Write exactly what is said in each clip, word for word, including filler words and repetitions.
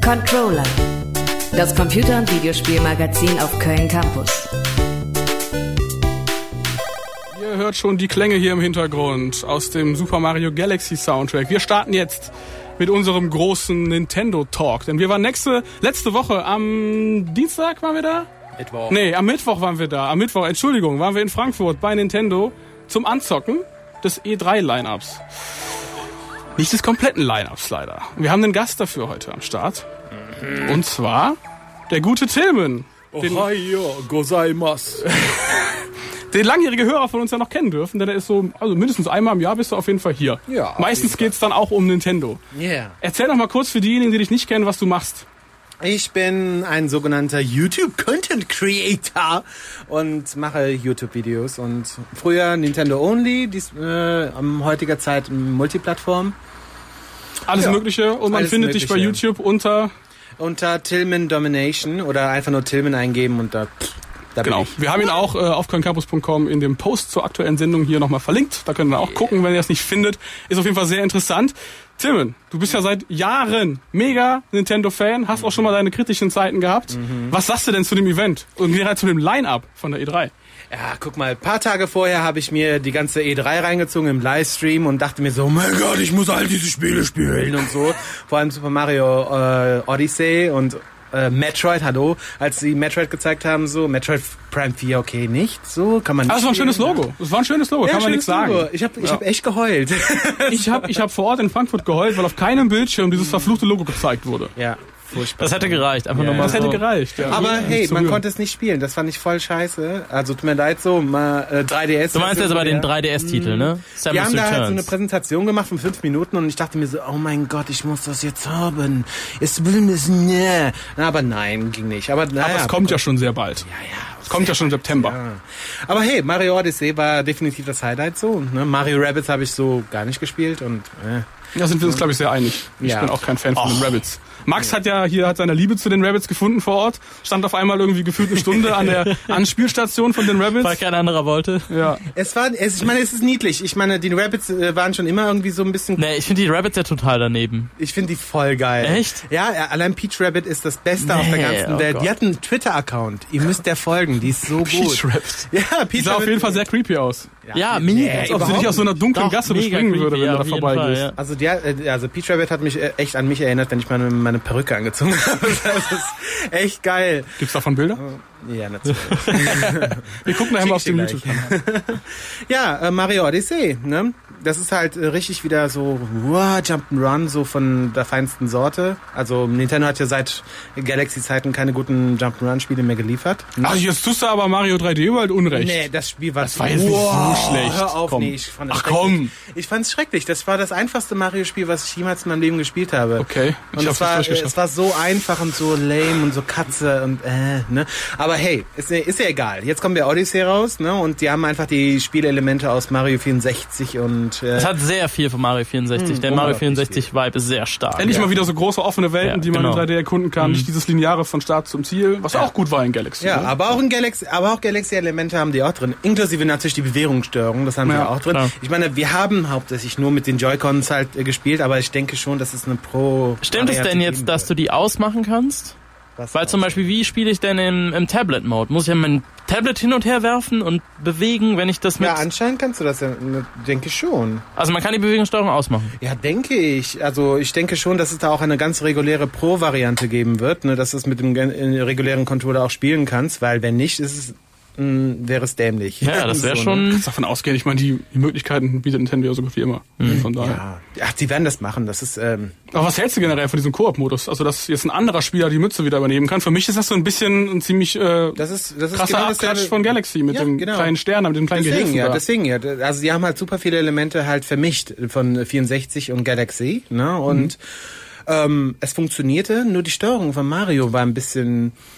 Controller, das Computer- und Videospielmagazin auf Köln Campus. Ihr hört schon die Klänge hier im Hintergrund aus dem Super Mario Galaxy Soundtrack. Wir starten jetzt mit unserem großen Nintendo Talk, denn wir waren nächste, letzte Woche am Dienstag waren wir da? Mittwoch. Nee, am Mittwoch waren wir da. Am Mittwoch, Entschuldigung, waren wir in Frankfurt bei Nintendo zum Anzocken des E drei Line-Ups. Nicht des kompletten Line-Ups leider. Wir haben einen Gast dafür heute am Start. Mhm. Und zwar der gute Tillman. Ohayo gozaimasu. Den langjährige Hörer von uns ja noch kennen dürfen, denn er ist so, also mindestens einmal im Jahr bist du auf jeden Fall hier. Ja, meistens geht's dann auch um Nintendo. Ja. Yeah. Erzähl doch mal kurz für diejenigen, die dich nicht kennen, was du machst. Ich bin ein sogenannter YouTube-Content-Creator und mache YouTube-Videos. Und früher Nintendo Only, dies, äh, am heutiger Zeit Multiplattform. Alles ja, Mögliche und man findet Mögliche. dich bei YouTube unter... Unter Tillman Domination oder einfach nur Tillman eingeben und da... Da genau. bin ich. Wir haben ihn auch äh, auf köln campus punkt com in dem Post zur aktuellen Sendung hier nochmal verlinkt. Da könnt ihr auch gucken, wenn ihr es nicht findet. Ist auf jeden Fall sehr interessant. Tillman, du bist ja seit Jahren mega Nintendo-Fan, hast auch schon mal deine kritischen Zeiten gehabt. Mhm. Was sagst du denn zu dem Event und generell zu dem Line-Up von der E drei? Ja, guck mal, ein paar Tage vorher habe ich mir die ganze E drei reingezogen im Livestream und dachte mir so, oh mein Gott, ich muss all diese Spiele spielen und so. Vor allem Super Mario äh, Odyssey und äh, Metroid, hallo, als sie Metroid gezeigt haben, so, Metroid Prime vier, okay, nicht, so, kann man nicht. Ah, das war ein schönes Logo, das war ein schönes Logo, ja, kann man nichts sagen. Logo. Ich habe ich ja. hab echt geheult. ich habe ich hab vor Ort in Frankfurt geheult, weil auf keinem Bildschirm dieses verfluchte Logo gezeigt wurde. Ja. Furchtbar. Das hätte gereicht, einfach ja, nur mal Das so. hätte gereicht, ja. Aber hey, so man rühren. konnte es nicht spielen, das fand ich voll scheiße. Also tut mir leid so, mal äh, drei D S. Du meinst jetzt aber den drei D S-Titel, ne? Die Samus haben da halt so eine Returns. Präsentation gemacht von fünf Minuten und ich dachte mir so, oh mein Gott, ich muss das jetzt haben. Es will es, ne. Aber nein, ging nicht. Aber, naja, Aber es kommt ja schon sehr bald. Ja, ja. Es kommt ja schon im September. Ja. Aber hey, Mario Odyssey war definitiv das Highlight so. Ne? Mario Rabbids habe ich so gar nicht gespielt und äh. Da sind wir uns, glaube ich, sehr einig. Ich Ja. bin auch kein Fan von den Rabbids. Max hat ja hier hat seine Liebe zu den Rabbids gefunden vor Ort. Stand auf einmal irgendwie gefühlt eine Stunde an der Anspielstation von den Rabbids. Weil kein anderer wollte. Ja. Es war, es, ich meine, es ist niedlich. Ich meine, die Rabbids äh, waren schon immer irgendwie so ein bisschen. Nee, ich finde die Rabbits ja total daneben. Ich finde die voll geil. Echt? Ja, ja, allein Peach Rabbit ist das Beste Nee, auf der ganzen oh Welt. Gott. Die hat einen Twitter-Account. Ihr müsst der folgen. Die ist so gut. Peach Rabbit. Ja, Peach Die sah auf jeden Fall sehr creepy aus. Ja, mega. Als ob sie dich aus so einer dunklen Doch, Gasse mega bespringen creepy, würde, wenn ja, du da auf jeden vorbeigehst. Fall, ja. Also, die, äh, also Peach Rabbit hat mich äh, echt an mich erinnert, wenn ich meine, meine Perücke angezogen habe. Das ist echt geil. Gibt's davon Bilder? Ja, natürlich. Wir gucken nachher mal auf dem Schick ich dir YouTube-Kanal. Ja, äh, Mario Odyssey, ne? Das ist halt äh, richtig wieder so wow, Jump'n'Run, so von der feinsten Sorte. Also Nintendo hat ja seit Galaxy-Zeiten keine guten Jump'n'Run-Spiele mehr geliefert. Ne? Ach, jetzt tust du aber Mario drei D World Unrecht. Nee, das Spiel war Das war jetzt nicht wow, so schlecht. Hör auf, Komm. nee, ich fand das Ach, schrecklich. komm. Ich fand's schrecklich. Das war das einfachste Mario-Spiel, was ich jemals in meinem Leben gespielt habe. Okay, ich Und hab's es war, nicht durchgeschafft. es war so einfach und so lame und so Katze und äh, ne. Aber hey, ist, ist ja egal. Jetzt kommen wir Odyssey raus, ne? Und die haben einfach die Spielelemente aus Mario vierundsechzig und äh, Es hat sehr viel von Mario vierundsechzig. Hm, Der Mario unglaublich vierundsechzig-Vibe ist sehr stark. Endlich ja. mal wieder so große offene Welten, Ja, die man genau. in drei D erkunden kann. Mhm. Nicht dieses Lineare von Start zum Ziel, was auch gut war in Galaxy. ja, ne? aber auch in Galaxy, aber auch Galaxy-Elemente haben die auch drin. Inklusive natürlich die Bewegungsstörung, das haben Ja, wir auch drin. klar. Ich meine, wir haben hauptsächlich nur mit den Joy-Cons halt äh, gespielt, aber ich denke schon, dass es eine Pro. Stimmt es denn jetzt, dass du die ausmachen kannst? Was Weil zum Beispiel, wie spiele ich denn im, im Tablet-Mode? Muss ich ja mein Tablet hin und her werfen und bewegen, wenn ich das mit... Ja, anscheinend kannst du das ja, ne, denke ich schon. Also man kann die Bewegungssteuerung ausmachen. Ja, denke ich. Also ich denke schon, dass es da auch eine ganz reguläre Pro-Variante geben wird, ne, dass du es mit dem gen- äh, regulären Controller auch spielen kannst, weil wenn nicht, ist es, mh, wäre es dämlich. Ja, das wäre So, schon... Ne? Kannst davon ausgehen, ich meine, die, die Möglichkeiten bietet Nintendo ja so gut wie immer. Mhm. Von daher. Ja. Ach, die werden das machen. Das ist ähm, Aber was hältst du generell von diesem Koop-Modus? Also, dass jetzt ein anderer Spieler die Mütze wieder übernehmen kann. Für mich ist das so ein bisschen ein ziemlich äh, das ist das ist krasser genau Abklatsch dasselbe- von Galaxy mit Ja, dem genau. kleinen Stern, mit dem kleinen Deswegen Gehilfen ja, da. deswegen ja. Also die haben halt super viele Elemente halt vermischt von vierundsechzig und Galaxy, ne? Und Mhm. ähm, es funktionierte, nur die Steuerung von Mario war ein bisschen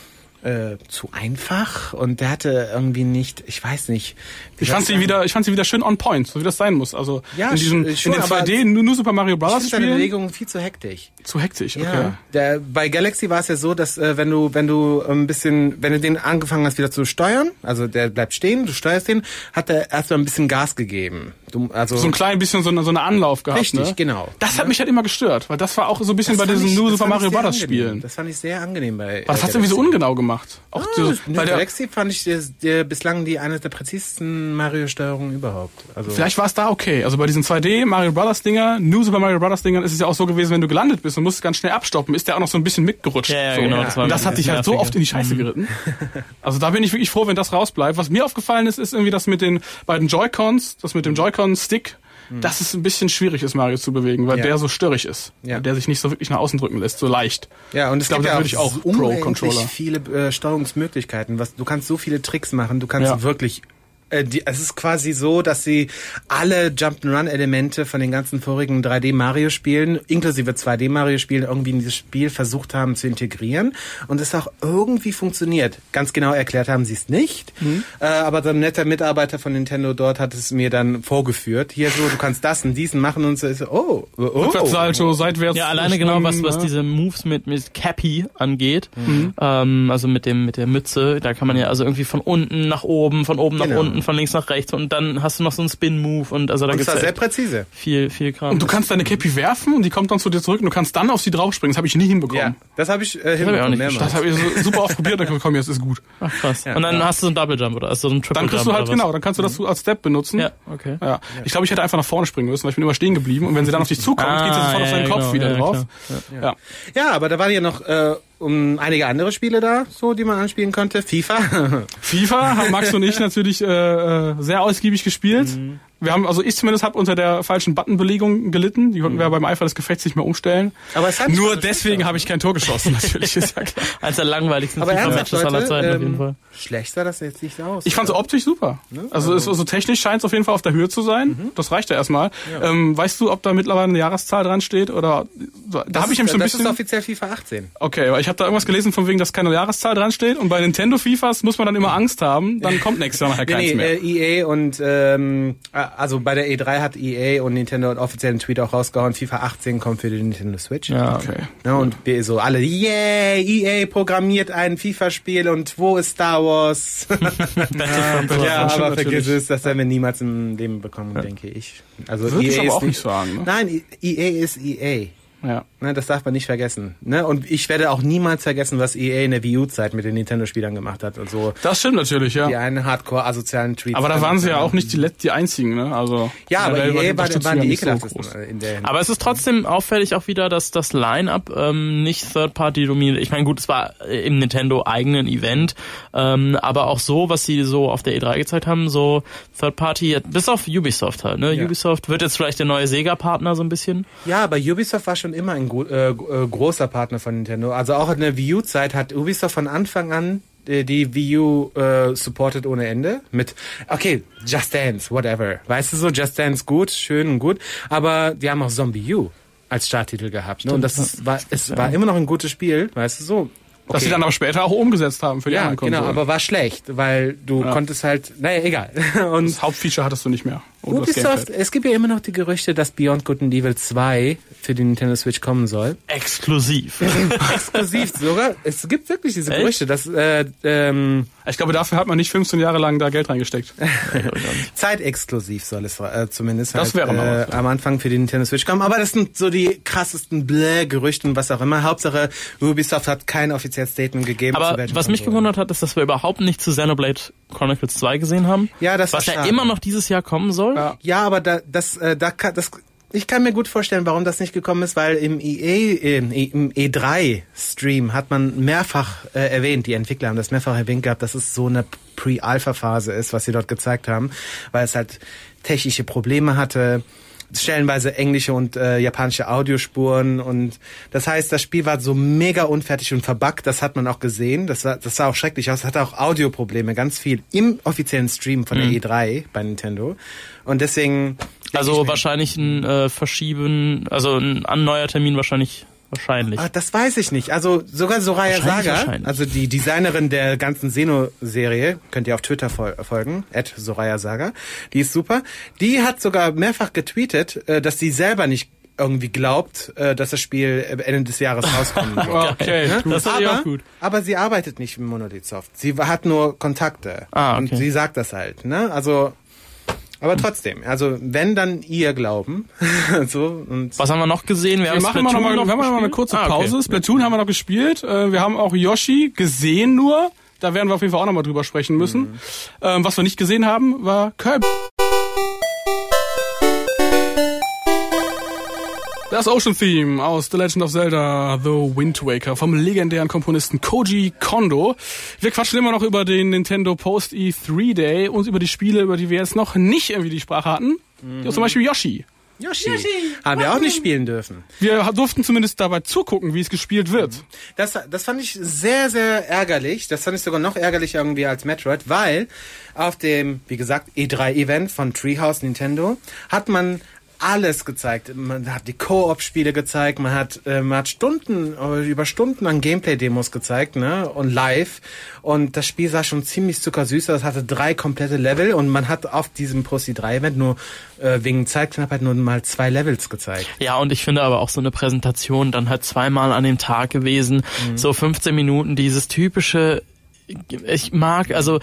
äh, zu einfach und der hatte irgendwie nicht, ich weiß nicht. Ich fand sie wieder, ich fand sie wieder schön on point, so wie das sein muss. Also ja, in diesem, schon, in den zwei D nur Super Mario Bros. Ich finde seine Spielen. Bewegungen viel zu hektisch. Zu hektisch, okay. Ja, der, bei Galaxy war es ja so, dass äh, wenn du wenn du ein bisschen, wenn du den angefangen hast wieder zu steuern, also der bleibt stehen, du steuerst den, hat er erstmal ein bisschen Gas gegeben. Du, also so ein klein bisschen so eine, so eine Anlauf gehabt. Richtig, ne? genau. Das ja. hat mich halt immer gestört, weil das war auch so ein bisschen das bei diesen ich, New Super Mario Bros. Angenehm. Spielen. Das fand ich sehr angenehm bei. Was äh, hast du irgendwie so ungenau gemacht? Auch ah, so, bei bei der Galaxy fand ich der, der bislang die eine der präzisesten Mario-Steuerungen überhaupt. Also vielleicht war es da okay. Also bei diesen zwei D Mario Bros. Dinger, New Super Mario Bros. Dingern ist es ja auch so gewesen, wenn du gelandet bist und musst ganz schnell abstoppen, ist der auch noch so ein bisschen mitgerutscht. Ja, ja, so. genau. Ja. Das war Und das hat dich halt so nerviger. oft in die Scheiße geritten. Also da bin ich wirklich froh, wenn das rausbleibt. Was mir aufgefallen ist, ist irgendwie das mit den beiden Joy-Cons, das mit dem Joy-Con-Stick, dass es ein bisschen schwierig ist, Mario zu bewegen, weil Ja. der so störrig ist. Ja. Weil der sich nicht so wirklich nach außen drücken lässt, so leicht. Ja, und es Ich glaube, gibt da ja würde ich auch so unendlich Pro-Controller. viele äh, Steuerungsmöglichkeiten. Was, du kannst so viele Tricks machen, du kannst Ja. wirklich äh, die, es ist quasi so, dass sie alle Jump'n'Run-Elemente von den ganzen vorigen drei D Mario-Spielen, inklusive zwei D Mario-Spielen, irgendwie in dieses Spiel versucht haben zu integrieren und es auch irgendwie funktioniert. Ganz genau erklärt haben sie es nicht, mhm. äh, aber so ein netter Mitarbeiter von Nintendo dort hat es mir dann vorgeführt. Hier so, du kannst das und diesen machen und so. Oh, oh, oh. Rückwärtssalto, seitwärts. Ja, alleine genau, was, was ne? diese Moves mit, mit Cappy angeht, mhm. ähm, also mit dem, mit der Mütze, da kann man ja also irgendwie von unten nach oben, von oben Genau. nach unten, von links nach rechts und dann hast du noch so einen Spin-Move und also da Und gibt's das war ja sehr präzise. viel, viel Kram. Und du kannst deine Cappy werfen und die kommt dann zu dir zurück und du kannst dann auf sie draufspringen. Das habe ich nie hinbekommen. Ja, das habe ich äh, hab ich auch hinbekommen nicht mehrmals. Das habe ich so super oft probiert, dann komm, jetzt ist gut. Ach krass. Ja. Und dann Ja. hast du so einen Double Jump oder also so einen Triple Dann Jump kriegst du halt, oder was? genau, dann kannst du das als Step benutzen. Ja, okay. Ja. Ich glaube, ich hätte einfach nach vorne springen müssen, weil ich bin immer stehen geblieben und wenn sie dann auf dich zukommt, Ah, geht sie sofort ja, auf seinen ja, Kopf genau, wieder ja, drauf. klar. Ja. Ja. Ja, aber da waren ja noch äh, um einige andere Spiele da, so die man anspielen konnte. FIFA. FIFA haben Max und ich natürlich äh, äh, sehr ausgiebig gespielt. Mhm. Wir haben, also ich zumindest habe unter der falschen Buttonbelegung gelitten. Die konnten wir beim Eifer des Gefechts nicht mehr umstellen. Aber es hat Nur schon deswegen habe ich kein Tor geschossen, natürlich, ist ja klar. Eins der langweiligsten Aber FIFA-Matches ernsthaft, aller Leute, Zeiten auf jeden ähm, Fall. schlecht sah das jetzt nicht aus. Ich fand es optisch super. Also, es, also technisch scheint es auf jeden Fall auf der Höhe zu sein. Mhm. Das reicht ja erstmal. Ähm, weißt du, ob da mittlerweile eine Jahreszahl dran steht? Oder da das habe ich nämlich so ein das bisschen. ist offiziell FIFA achtzehn. Okay, weil ich habe da irgendwas gelesen von wegen, dass keine Jahreszahl dran steht. Und bei Nintendo FIFAs muss man dann immer Angst haben. Dann kommt nächstes Jahr nachher Nee, keins nee, mehr. äh, E A und ähm, also bei der E drei hat E A und Nintendo einen offiziellen Tweet auch rausgehauen, FIFA achtzehn kommt für die Nintendo Switch. Ja. Okay. Ja, und wir so alle, yeah, E A programmiert ein FIFA-Spiel und wo ist Star Wars? Ja, ja, stimmt aber vergiss natürlich. es, das werden wir niemals im Leben bekommen, denke ich. Also Würde E A ich aber ist auch nicht sagen, ne? Nein, E A ist E Ja. A. Ne, das darf man nicht vergessen. Ne? Und ich werde auch niemals vergessen, was E A in der Wii U-Zeit mit den Nintendo-Spielern gemacht hat und so. Das stimmt natürlich, ja. Die einen Hardcore-asozialen Tweets. Aber da waren sie ja auch nicht die, Let die einzigen, ne? Also Ja, aber generell E A war, Unterstützung waren ja die nicht so ekelhaftesten groß. in der Aber es ist trotzdem auffällig auch wieder, dass das Line-Up ähm, nicht Third-Party dominiert. Ich meine, gut, es war im Nintendo-eigenen Event, ähm, aber auch so, was sie so auf der E drei gezeigt haben, so Third-Party, bis auf Ubisoft halt. Ne? Ja. Ubisoft wird jetzt vielleicht der neue Sega-Partner so ein bisschen. Ja, aber Ubisoft war schon immer ein äh, äh, großer Partner von Nintendo. Also auch in der Wii U-Zeit hat Ubisoft von Anfang an die, die Wii U äh, supported ohne Ende. Mit, okay, Just Dance, whatever. Weißt du so, Just Dance gut, schön und gut. Aber die haben auch Zombie U als Starttitel gehabt. Ne? Und das ist, war, es war immer noch ein gutes Spiel, weißt du so. Dass Okay. sie dann aber später auch umgesetzt haben für die Ja, anderen Konsolen. genau, aber war schlecht, weil du Ja. konntest halt, naja, egal. Und das Hauptfeature hattest du nicht mehr. Oder das Ubisoft, Gamepad. es gibt ja immer noch die Gerüchte, dass Beyond Good and Evil zwei für die Nintendo Switch kommen soll. Exklusiv. Exklusiv sogar. Es gibt wirklich diese Echt? Gerüchte, dass äh, ähm, Ich glaube, dafür hat man nicht fünfzehn Jahre lang da Geld reingesteckt. zeitexklusiv soll es äh, zumindest Das halt, wäre mal äh, was, ja. am Anfang für die Nintendo Switch kommen. Aber das sind so die krassesten Bläh-Gerüchte und was auch immer. Hauptsache, Ubisoft hat kein offizielles Statement gegeben. zu Aber welchen was mich Konsolen. gewundert hat, ist, dass wir überhaupt nicht zu Xenoblade Chronicles zwei gesehen haben. Ja, das war was ja schade. immer noch dieses Jahr kommen soll. Ja. Ja, aber da, das, äh, da kann, das, ich kann mir gut vorstellen, warum das nicht gekommen ist, weil im E A, äh, im E drei Stream hat man mehrfach äh, erwähnt, die Entwickler haben das mehrfach erwähnt gehabt, dass es so eine Pre-Alpha-Phase ist, was sie dort gezeigt haben, weil es halt technische Probleme hatte, stellenweise englische und äh, japanische Audiospuren und das heißt, das Spiel war so mega unfertig und verbuggt, das hat man auch gesehen, das war, das sah auch schrecklich aus, es hatte auch Audioprobleme, ganz viel im offiziellen Stream von der Mhm. E drei bei Nintendo und deswegen Also wahrscheinlich ein äh, Verschieben, also ein neuer Termin wahrscheinlich Wahrscheinlich. Ah, das weiß ich nicht. Also sogar Soraya Wahrscheinlich, Saga, wahrscheinlich. also die Designerin der ganzen Xeno-Serie, könnt ihr auf Twitter fol- folgen, at Soraya Saga, die ist super. Die hat sogar mehrfach getweetet, äh, dass sie selber nicht irgendwie glaubt, äh, dass das Spiel Ende des Jahres rauskommen wird. Okay, Ne? Das finde ich aber, auch gut. aber sie arbeitet nicht mit Monolith Soft. Sie hat nur Kontakte. Ah, okay. Und sie sagt das halt. Ne? Also, aber trotzdem, also wenn dann ihr glauben. so, und Was haben wir noch gesehen? Wir, Wir haben machen mal noch mal, wir haben noch mal eine kurze gespielt. Ah, okay. Pause. Splatoon haben wir noch gespielt. Äh, Wir haben auch Yoshi gesehen nur. Da werden wir auf jeden Fall auch noch mal drüber sprechen müssen. Mhm. Ähm, was wir nicht gesehen haben, war Kirby. Das Ocean Theme aus The Legend of Zelda The Wind Waker vom legendären Komponisten Koji Kondo. Wir quatschen immer noch über den Nintendo Post E drei Day und über die Spiele, über die wir jetzt noch nicht irgendwie die Sprache hatten. Mhm. Zum Beispiel Yoshi. Yoshi. Haben wir auch nicht spielen dürfen. Wir durften zumindest dabei zugucken, wie es gespielt wird. Das, das fand ich sehr, sehr ärgerlich. Das fand ich sogar noch ärgerlicher irgendwie als Metroid, weil auf dem, wie gesagt, E drei Event von Treehouse Nintendo hat man alles gezeigt. Man hat die Koop-Spiele gezeigt, man hat, äh, man hat Stunden, über Stunden an Gameplay-Demos gezeigt, ne, und live. Und das Spiel sah schon ziemlich zuckersüß aus. Es hatte drei komplette Level und man hat auf diesem Pro C drei Event nur, äh, wegen Zeitknappheit nur mal zwei Levels gezeigt. Ja, und ich finde aber auch so eine Präsentation dann halt zweimal an dem Tag gewesen, mhm. so fünfzehn Minuten, dieses typische, ich mag, also,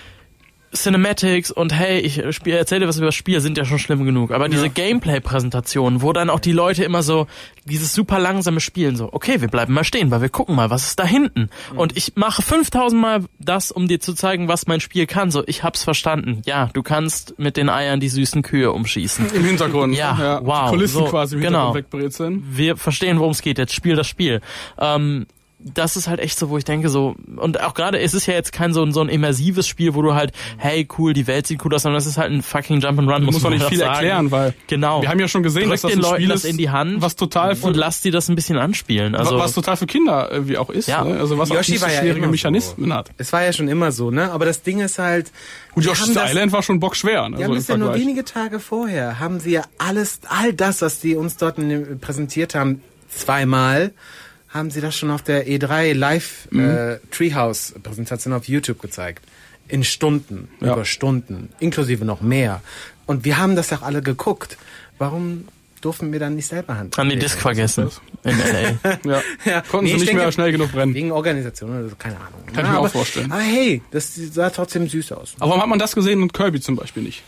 Cinematics und hey, ich spiel, erzähle was über das Spiel, sind ja schon schlimm genug. Aber diese ja. Gameplay-Präsentationen, wo dann auch die Leute immer so dieses super langsame Spielen so, okay, wir bleiben mal stehen, weil wir gucken mal, was ist da hinten. Mhm. Und ich mache fünftausend Mal das, um dir zu zeigen, was mein Spiel kann. So, ich hab's verstanden. Ja, du kannst mit den Eiern die süßen Kühe umschießen. Im Hintergrund. Ja, ja, wow. Die Kulissen so, quasi im genau. Hintergrund wegbrezeln. Wir verstehen, worum es geht. Jetzt spiel das Spiel. Ähm, das ist halt echt so, wo ich denke so, und auch gerade, es ist ja jetzt kein so ein, so ein immersives Spiel, wo du halt, hey, cool, die Welt sieht cool aus, sondern das ist halt ein fucking Jump'n'Run. Du musst doch nicht viel sagen. erklären, weil genau. wir haben ja schon gesehen, Drück dass das den ein Leuten Spiel das ist, in die Hand was total für, und lass die das ein bisschen anspielen. Also was total für Kinder irgendwie auch ist, ja. ne? Also was Yoshi auch nicht so war ja schwierige immer Mechanismen so. hat. Es war ja schon immer so, ne? Aber das Ding ist halt, gut, Yoshi's Island war schon bockschwer, ne? Die so haben im das ja nur Vergleich. wenige Tage vorher, haben sie ja alles, all das, was die uns dort in, präsentiert haben, zweimal, haben sie das schon auf der E drei Live mhm. äh, Treehouse Präsentation auf YouTube gezeigt. In Stunden, ja. über Stunden, inklusive noch mehr. Und wir haben das ja auch alle geguckt. Warum durften wir dann nicht selber Hand? Haben die Disk vergessen in L A. ja. ja. Konnten nee, sie nicht denke, mehr schnell genug brennen. Wegen Organisation oder so, keine Ahnung. Kann ja, ich mir aber, auch vorstellen. Aber hey, das sah trotzdem süß aus. Aber warum hat man das gesehen und Kirby zum Beispiel nicht?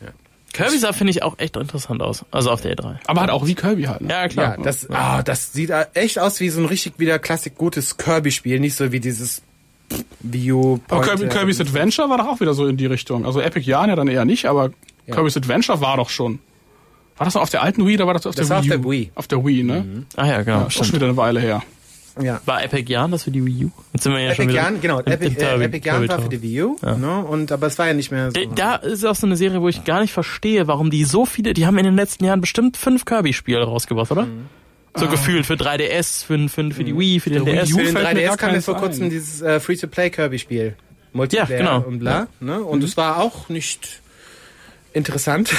Kirby sah, finde ich, auch echt interessant aus. Also auf der E drei. Aber halt auch wie Kirby halt. Ne? Ja, klar. Ja, das, ah, das sieht echt aus wie so ein richtig wieder klassik gutes Kirby-Spiel. Nicht so wie dieses Wii U. Aber Kirby, Kirby's Adventure war doch auch wieder so in die Richtung. Also Epic Yarn ja dann eher nicht, aber ja. Kirby's Adventure war doch schon. War das noch auf der alten Wii oder war das auf das der war Wii U? auf der Wii. Auf der Wii, ne? Mhm. Ah ja, genau. Ja, ist schon wieder eine Weile her. Ja. War Epic Yarn das für die Wii U? Jetzt sind wir ja Epic schon wieder Yarn, genau. Epic, äh, Epic Yarn war für die Wii U, ja. ne? Und, aber es war ja nicht mehr so. Da ist auch so eine Serie, wo ich gar nicht verstehe, warum die so viele, die haben in den letzten Jahren bestimmt fünf Kirby-Spiele rausgebracht, oder? Mhm. So ah. gefühlt für drei D S, für, für, für die Wii, für den der D S. Wii U für den drei D S kam jetzt vor ein. kurzem dieses äh, Free-to-Play-Kirby-Spiel. Multiplayer ja, genau. und bla. Ne? Und es mhm. war auch nicht interessant.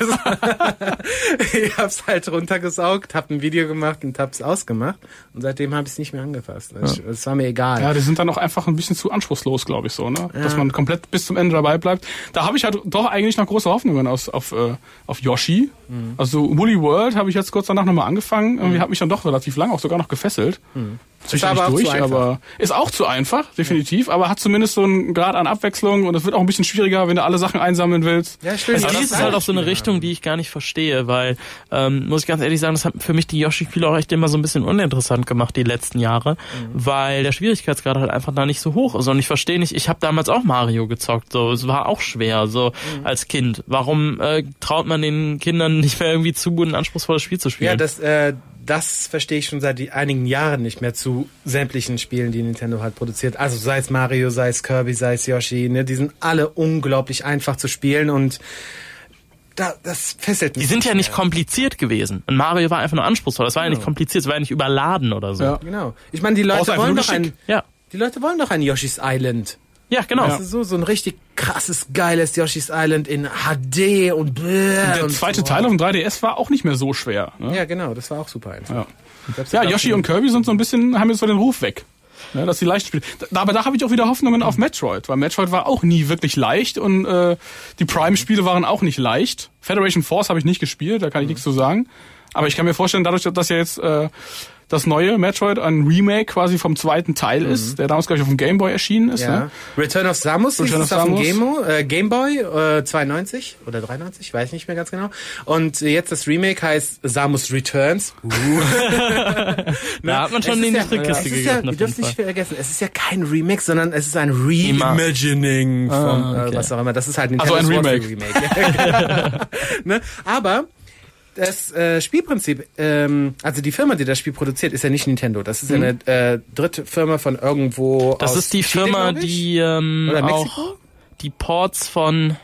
Ich hab's halt runtergesaugt, hab ein Video gemacht und hab's ausgemacht und seitdem habe ich es nicht mehr angefasst. Es ja. war mir egal. Ja, die sind dann auch einfach ein bisschen zu anspruchslos, glaube ich so, ne? Ja. Dass man komplett bis zum Ende dabei bleibt. Da habe ich halt doch eigentlich noch große Hoffnungen aus, auf, äh, auf Yoshi. Mhm. Also Woolly World habe ich jetzt kurz danach nochmal angefangen. Irgendwie mhm. hat mich dann doch relativ lang auch sogar noch gefesselt. Mhm. Ist aber durch, aber ist auch zu einfach, definitiv, ja. aber hat zumindest so einen Grad an Abwechslung und es wird auch ein bisschen schwieriger, wenn du alle Sachen einsammeln willst. Ja, stimmt. Also das ist halt auch so eine Richtung, die ich gar nicht verstehe, weil, ähm, muss ich ganz ehrlich sagen, das hat für mich die Yoshi-Spiele auch echt immer so ein bisschen uninteressant gemacht, die letzten Jahre, mhm. weil der Schwierigkeitsgrad halt einfach da nicht so hoch ist und ich verstehe nicht, ich habe damals auch Mario gezockt, so, es war auch schwer, so, mhm. als Kind. Warum äh, traut man den Kindern nicht mehr irgendwie zu, ein anspruchsvolles Spiel zu spielen? Ja, das, äh, das verstehe ich schon seit die, einigen Jahren nicht mehr zu sämtlichen Spielen, die Nintendo halt produziert. Also sei es Mario, sei es Kirby, sei es Yoshi, ne, die sind alle unglaublich einfach zu spielen und da, das fesselt mich. Die sind ja nicht mehr. kompliziert gewesen. Und Mario war einfach nur anspruchsvoll. Das war genau. ja nicht kompliziert, es war ja nicht überladen oder so. Ja, genau. Ich meine, die Leute wollen doch ein, ja. die Leute wollen doch ein Yoshi's Island. Ja, genau. Das ist so, so ein richtig krasses, geiles Yoshi's Island in H D und bläh. Der und zweite so. Teil auf dem drei D S war auch nicht mehr so schwer. Ne? Ja, genau, das war auch super einfach. Ja. Ja, Yoshi und Kirby sind so ein bisschen, haben jetzt so den Ruf weg. Ja, dass sie leicht spielen. Da, aber da habe ich auch wieder Hoffnungen auf Metroid, weil Metroid war auch nie wirklich leicht und äh, die Prime-Spiele waren auch nicht leicht. Federation Force habe ich nicht gespielt, da kann ich nichts zu sagen. Aber ich kann mir vorstellen, dadurch, dass ja jetzt äh, das neue Metroid ein Remake quasi vom zweiten Teil mhm. ist, der damals, glaube ich, auf dem Game Boy erschienen ist. Ja. Ne? Return of Samus Return ist of auf dem Samus. Game, äh, Game Boy äh, zweiundneunzig oder dreiundneunzig, weiß nicht mehr ganz genau. Und jetzt das Remake heißt Samus Returns. Uh. Da hat man schon in die Trickkiste ja, gegriffen. Ihr dürft nicht vergessen, es ist ja kein Remake, sondern es ist ein Reimagining von ah, okay. äh, was auch immer. Das ist halt ein also ein Remake. Remake. Ne? Aber das äh, Spielprinzip, ähm, also die Firma, die das Spiel produziert, ist ja nicht Nintendo. Das ist ja Mhm. eine äh, dritte Firma von irgendwo Das aus ist die Chile, Firma, glaub ich. die ähm, Oder Mexiko? auch die Ports von...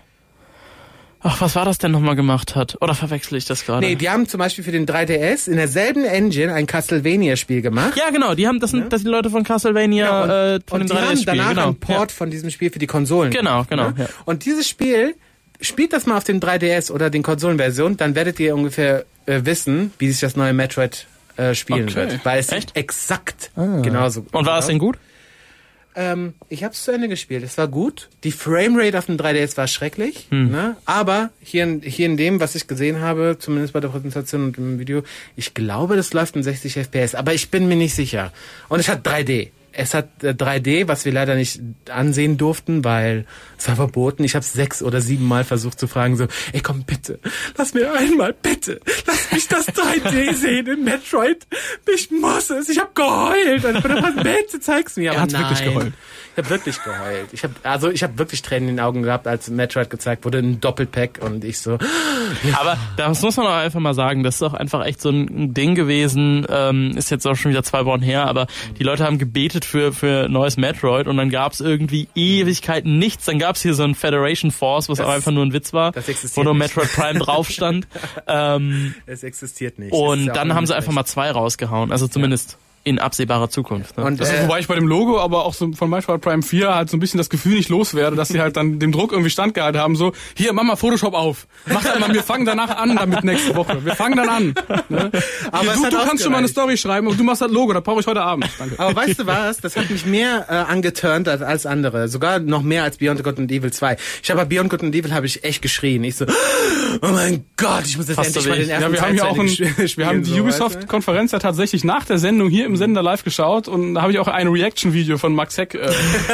Ach, was war das denn nochmal gemacht hat? Oder verwechsel ich das gerade? Nee, die haben zum Beispiel für den drei D S in derselben Engine ein Castlevania-Spiel gemacht. Ja, genau, die haben, das sind, das sind die Leute von Castlevania, Ja, und, äh, von und dem die drei D haben S-Spiel, danach genau. einen Port von diesem Spiel für die Konsolen. Genau, genau, Ja? ja. Und dieses Spiel, spielt das mal auf dem drei D S oder den Konsolenversion, dann werdet ihr ungefähr äh, wissen, wie sich das neue Metroid äh, spielen Okay. wird. Weil es Echt? sieht exakt genauso Und war das denn gut? Ähm, ich habe es zu Ende gespielt. Es war gut. Die Framerate auf dem drei D S war schrecklich. Hm. Ne? Aber hier in, hier in dem, was ich gesehen habe, zumindest bei der Präsentation und im Video, ich glaube, das läuft in sechzig F P S. Aber ich bin mir nicht sicher. Und es hat drei D. Es hat äh, drei D, was wir leider nicht ansehen durften, weil es war verboten. Ich habe es sechs oder sieben Mal versucht zu fragen, so, ey komm bitte, lass mir einmal, bitte, lass mich das drei D sehen in Metroid. Ich muss es, ich habe geheult. Und ich bin einfach, bitte zeig's mir. Aber Er hat nein. wirklich geheult. Ich habe wirklich geheult. Ich habe also ich habe wirklich Tränen in den Augen gehabt, als Metroid gezeigt wurde, ein Doppelpack und ich so. Aber das muss man auch einfach mal sagen, das ist auch einfach echt so ein Ding gewesen, ähm, ist jetzt auch schon wieder zwei Wochen her, aber die Leute haben gebetet für für neues Metroid und dann gab's irgendwie Ewigkeiten nichts, dann gab's hier so ein Federation Force, was Das- auch einfach nur ein Witz war, das existiert wo nur nicht. Metroid Prime drauf stand. ähm, Es existiert nicht. und Es ist ja dann auch haben sie nicht einfach mal zwei rausgehauen, also zumindest in absehbarer Zukunft. Ne? Und Das ist, äh, wobei ich bei dem Logo, aber auch so von Metroid Prime vier halt so ein bisschen das Gefühl nicht loswerde, dass sie halt dann dem Druck irgendwie standgehalten haben, so, hier, mach mal Photoshop auf. Mach das mal, wir fangen danach an damit nächste Woche. Wir fangen dann an. Ne? Aber Hier, es du hat du kannst schon mal eine ausgereicht. Story schreiben und du machst das Logo, das brauche ich heute Abend. Danke. aber weißt du was? Das hat mich mehr äh, angeturnt als, als andere. Sogar noch mehr als Beyond Good and Evil zwei. Ich habe bei Beyond Good and Evil habe ich echt geschrien. Ich so, oh mein Gott, ich muss jetzt Fast endlich so mal wie den ich. ersten Ja, wir Teil haben ja zu auch Ende ein, gesch- wir haben spielen, die so, weißt du? Ubisoft-Konferenz ja tatsächlich nach der Sendung hier im Sender live geschaut und da habe ich auch ein Reaction-Video von Max Heck äh,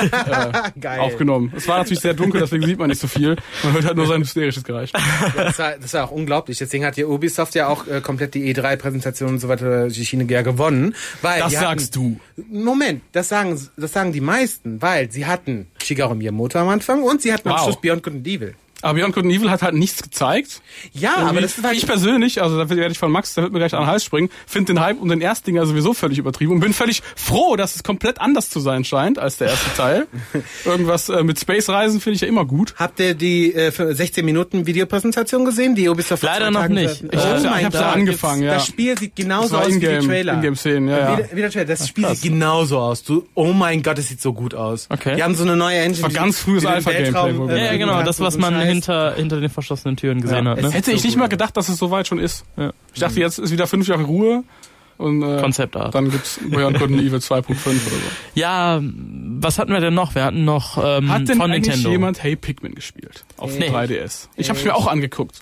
Geil. aufgenommen. Es war natürlich sehr dunkel, deswegen sieht man nicht so viel. Man hört halt nur sein hysterisches Geräusch. Das war, das war auch unglaublich. Deswegen hat ja Ubisoft ja auch äh, komplett die E drei Präsentation und so weiter die Schiene ja gewonnen. Weil Das die hatten, sagst du. Moment, das sagen, das sagen die meisten, weil sie hatten Shigeru Miyamoto am Anfang und sie hatten am Wow. Schluss Beyond Good and Evil. Aber Beyond Good and Evil hat halt nichts gezeigt. Ja, Irgendwie, aber das ist halt ich persönlich, also da werde ich von Max, der wird mir gleich an den Hals springen, finde den Hype um den Erstdinger sowieso völlig übertrieben und bin völlig froh, dass es komplett anders zu sein scheint als der erste Teil. Irgendwas äh, mit Space-Reisen finde ich ja immer gut. Habt ihr die äh, für sechzehn Minuten Videopräsentation gesehen, die Ubisoft vor Leider zwei noch Tagen nicht. veröffentlicht Ich hat? hab's ja- mein ich hab's ja Gott, angefangen, jetzt- ja. Das Spiel sieht genauso Das war aus wie die in-game- Trailer. in-game-Szenen, ja, ja. Wie, wie der Trailer. Das Spiel sieht genauso aus. Du, oh mein Gott, es sieht so gut aus. Okay. Die haben so eine neue Engine. war die- ganz frühes die den Alpha-Gameplay, Weltraum, wo äh, wir- Ja, ja, genau, hat, das, so was ein man Scheiß. hinter, hinter den verschlossenen Türen gesehen Ja. hat. Es Ne? sieht Hätte ich so nicht gut mal aus. gedacht, dass es so weit schon ist. Ja. Ich dachte, jetzt ist wieder fünf Jahre Ruhe und äh, Konzeptart. dann gibt's Beyond Good and Evil zwei Punkt fünf oder so. Ja, was hatten wir denn noch? Wir hatten noch ähm, Hat denn von eigentlich Nintendo. jemand Hey Pikmin gespielt? Auf Nee. drei D S. Ich hab's mir auch angeguckt.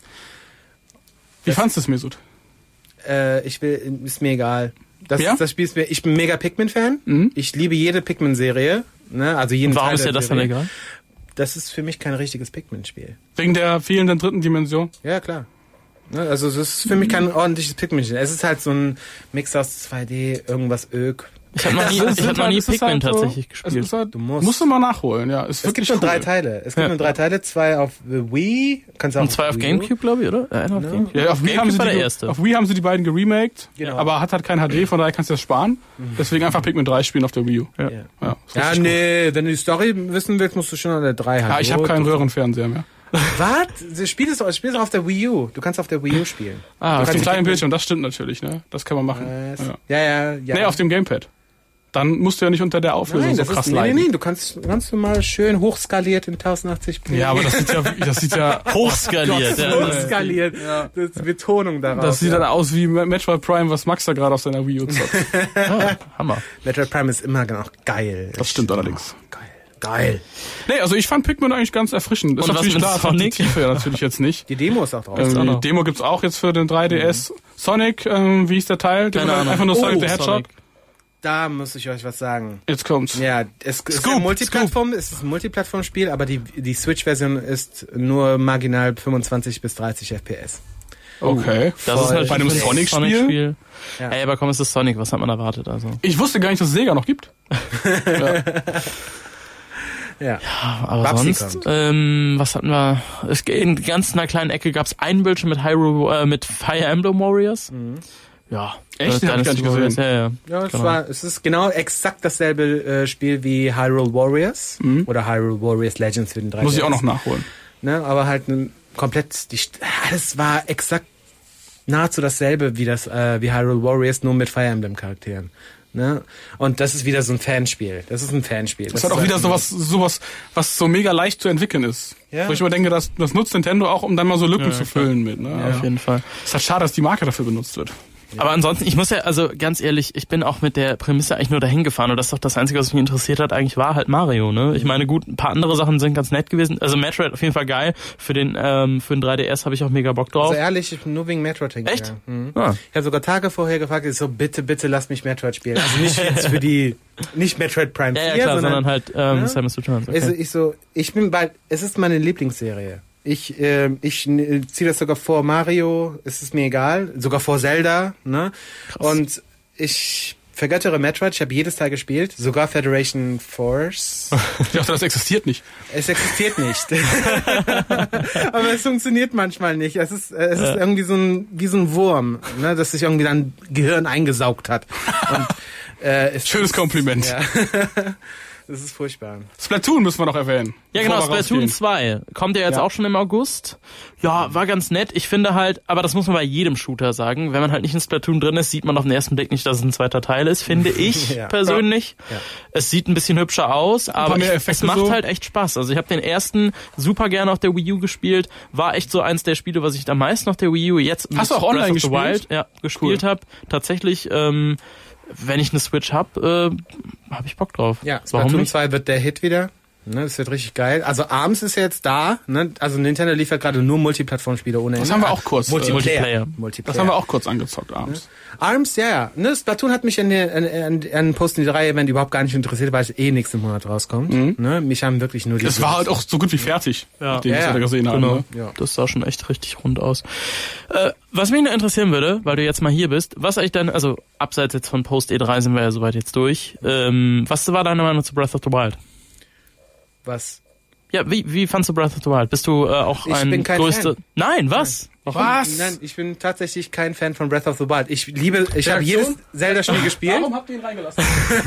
Wie fandst du es, Mesut? Äh, ich will, ist mir egal. Das, Ja? das Spiel ist mir, ich bin mega Pikmin-Fan. Mhm. Ich liebe jede Pikmin-Serie. Ne? Also jeden Und warum Teil ist der dir das dann Serie. egal? Das ist für mich kein richtiges Pikmin-Spiel. Wegen der fehlenden dritten Dimension? Ja, klar. Ne, also das ist für mich kein ordentliches Pikmin-Spiel. Es ist halt so ein Mix aus zwei D, irgendwas Ög. Ich habe noch nie, ich hab noch nie Es ist Pikmin halt so- tatsächlich Es gespielt. ist halt, Du musst. musst du mal nachholen, ja. Ist Es wirklich gibt nur drei cool. Teile. Es gibt Ja. nur drei Teile, zwei auf Wii. Kannst du auch Und zwei auf Wii U. Gamecube, glaube ich, oder? Äh, Einer auf Gamecube. Ja, auf Wii, haben sie war die, der ge- erste. auf Wii haben sie die beiden geremaked, Genau. aber hat halt kein H D, von daher kannst du das sparen. Deswegen einfach Pikmin drei spielen auf der Wii U. Ja. Ja, Ja, ist ja richtig nee, wenn du die Story wissen willst, musst du schon an der drei haben. gut. Ja, ich habe keinen Röhrenfernseher mehr. Was? Das Spiel ist, das Spiel ist auf der Wii U. Du kannst auf der Wii U spielen. Ah, Auf dem okay. kleinen Bildschirm, das stimmt natürlich, ne? Das kann man machen. Was? Ja. Ja, ja, ja. Nee, auf dem Gamepad. dann musst du ja nicht unter der Auflösung Nein, so das krass ist, nee, leiden. nee, nee, du kannst ganz normal schön hochskaliert in tausendachtzig p. Ja, aber das sieht ja, das sieht ja Hochskaliert. ja. hochskaliert. Das ist Betonung darauf. Das sieht ja. dann aus wie Metroid Prime, was Max da gerade auf seiner Wii U zockt. Ah, Hammer. Metroid Prime ist immer noch geil. Das stimmt allerdings. Geil. Geil. Nee, also ich fand Pikmin eigentlich ganz erfrischend. Ist Und was natürlich mit klar, es hat die Sonic? Tiefe ja natürlich jetzt nicht. Die Demo ist auch drauf. Ähm, noch. die Demo gibt's auch jetzt für den drei D S. Mhm. Sonic, ähm, wie hieß der Teil? Den Keine Ahnung. einfach nur Sonic Oh, the Hedgehog. Sonic. Da muss ich euch was sagen. Jetzt kommt's. Ja, es ist Scoop, ein Multiplattform, es ist ein Multiplattform-Spiel, aber die, die Switch-Version ist nur marginal fünfundzwanzig bis dreißig F P S. Okay. Das ist natürlich Bei einem ein Sonic-Spiel? Sonic-Spiel. Ja. Ey, aber komm, es ist Sonic, was hat man erwartet? Also. Ich wusste gar nicht, dass es Sega noch gibt. Ja. Aber Babsi sonst, kommt. ähm, was hatten wir? Es, in ganz einer kleinen Ecke gab es einen Bildschirm mit Hyrule, äh, mit Fire Emblem Warriors. Mhm. Ja. Echt? Den hab ich gar nicht Warriors, gesehen. Ja, ja. Ja, es, Genau. war, es ist genau exakt dasselbe äh, Spiel wie Hyrule Warriors oder Hyrule Warriors Legends für den drei D S. Muss ich auch noch nachholen. Ne, aber halt ein, komplett, die, St- alles war exakt nahezu dasselbe wie das äh, wie Hyrule Warriors, nur mit Fire Emblem Charakteren. Ne? Und das ist wieder so ein Fanspiel. Das ist ein Fanspiel. Das, das hat auch wieder sowas, sowas, was so mega leicht zu entwickeln ist. Ja. Wo ich immer denke, das, das nutzt Nintendo auch, um dann mal so Lücken Ja, zu klar. füllen mit. Ne? Ja, Also, auf jeden Fall. ist halt schade, dass die Marke dafür benutzt wird. Aber ansonsten, ich muss ja, also ganz ehrlich, ich bin auch mit der Prämisse eigentlich nur dahin gefahren und das ist doch das Einzige, was mich interessiert hat, eigentlich war halt Mario, ne? Ich meine, gut, ein paar andere Sachen sind ganz nett gewesen. Also Metroid auf jeden Fall geil. Für den, ähm, für den drei D S habe ich auch mega Bock drauf. Also ehrlich, ich bin nur wegen Metroid hingegangen. Echt? Mhm. Ah. Ich habe sogar Tage vorher gefragt, ich so, bitte, bitte lass mich Metroid spielen. Also nicht jetzt für die, nicht Metroid Prime Ja, vier, ja, klar, sondern, sondern halt ähm, ja? Samus Returns. Okay. Also ich so, ich bin bei, es ist meine Lieblingsserie. Ich, äh, ich äh, ziehe das sogar vor Mario, es ist mir egal, sogar vor Zelda, ne? Und ich vergöttere Metroid, ich habe jedes Teil gespielt, sogar Federation Force. Ich dachte, das existiert nicht. Es existiert nicht. Aber es funktioniert manchmal nicht. Es ist, äh, es ist irgendwie so ein, wie so ein Wurm, ne, das sich irgendwie dann Gehirn eingesaugt hat. Und, äh, es Schönes Kompliment. Ja. Das ist furchtbar. Splatoon müssen wir noch erwähnen. Ja, genau, bevor wir Splatoon rausgehen. zwei. Kommt ja jetzt Ja. auch schon im August. Ja, war ganz nett. Ich finde halt, aber das muss man bei jedem Shooter sagen, wenn man halt nicht in Splatoon drin ist, sieht man auf den ersten Blick nicht, dass es ein zweiter Teil ist, finde ich Ja. persönlich. Ja. Es sieht ein bisschen hübscher aus, aber mehr ich, Effekte es macht so. halt echt Spaß. Also ich habe den ersten super gerne auf der Wii U gespielt. War echt so eins der Spiele, was ich am meisten auf der Wii U jetzt Hast du auch mit online Breath of the gespielt? Wild, ja, gespielt Cool. habe. Tatsächlich, ähm, wenn ich eine Switch hab, äh, habe ich Bock drauf. Ja, Warum Splatoon nicht? zwei wird der Hit wieder. Ne, das wird richtig geil. Also ARMS ist jetzt da. Ne? Also Nintendo liefert gerade nur Multiplattform-Spiele ohne Ende. Das haben wir auch kurz. Multiplayer. Multiplayer. Multiplayer. Das haben wir auch kurz angezockt abends. ARMS, ja, ja. Ne, Splatoon hat mich an den an, an, an Post in die drei Event überhaupt gar nicht interessiert, weil es eh nächsten Monat rauskommt. Ne? Mich haben wirklich nur die. Es war halt auch so gut wie fertig, Ja. nachdem Ja, wir ja. es gesehen haben. Genau. Ne? Ja. Das sah schon echt richtig rund aus. Äh, was mich noch interessieren würde, weil du jetzt mal hier bist, was eigentlich dann, also abseits jetzt von Post E drei sind wir ja soweit jetzt durch, ähm, was war deine Meinung zu Breath of the Wild? Was? Ja, wie, wie fandst du Breath of the Wild? Bist du äh, auch Ich ein bin kein größter... Fan. Nein, was? Was? Nein, ich bin tatsächlich kein Fan von Breath of the Wild. Ich liebe, ich habe Reaktion? jedes Zelda-Spiel gespielt. habt ihr ihn reingelassen?